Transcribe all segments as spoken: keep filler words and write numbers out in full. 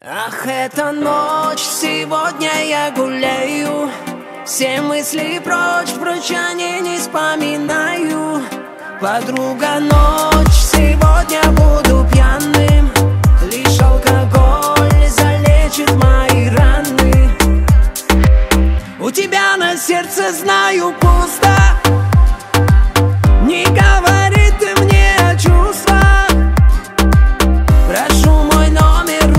Ах, эта ночь, сегодня я гуляю, все мысли прочь, прочь о ней не вспоминаю. Подруга, ночь, сегодня буду пьяным, лишь алкоголь залечит мои раны. У тебя на сердце, знаю, пусто, не говори ты мне о чувствах. Прошу, мой номер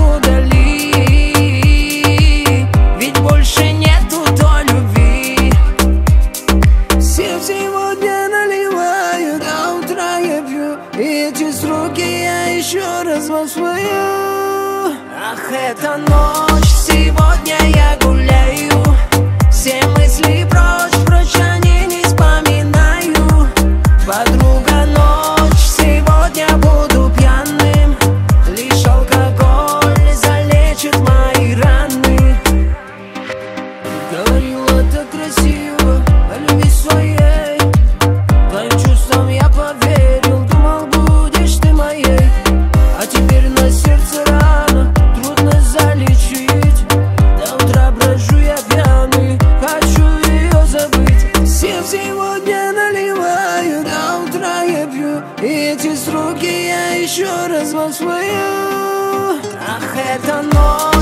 удали, ведь больше нету той любви. Все сегодня наливают, до утра я пью, и эти строки я еще раз вам свою. Ах, эта ночь, сегодня я гуляю, все мысли прочь, прочь о ней не вспоминаю. Подруга, ночь, сегодня буду пьяным, лишь алкоголь залечит мои раны. Говорила так красиво о любви своей, твоим чувствам я поверил, думал, будешь ты моей. А теперь на сердце рана, трудно залечить, до утра брожу я пьяный, хочу ее забыть. Все сегодня наливаю, до утра я пью, и эти строки я еще раз вам свою. Ах, эта ночь.